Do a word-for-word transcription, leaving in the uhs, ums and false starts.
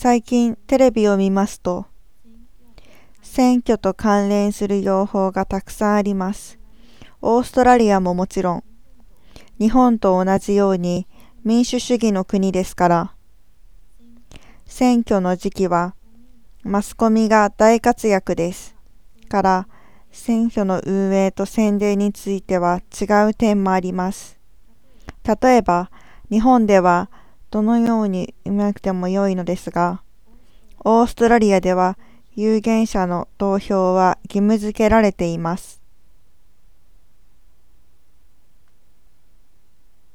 最近テレビを見ますと、選挙と関連する情報がたくさんあります。オーストラリアももちろん、日本と同じように民主主義の国ですから、選挙の時期はマスコミが大活躍です。から、選挙の運営と宣伝については違う点もあります。例えば、日本ではどのように見なくても良いのですが、オーストラリアでは有権者の投票は義務付けられています。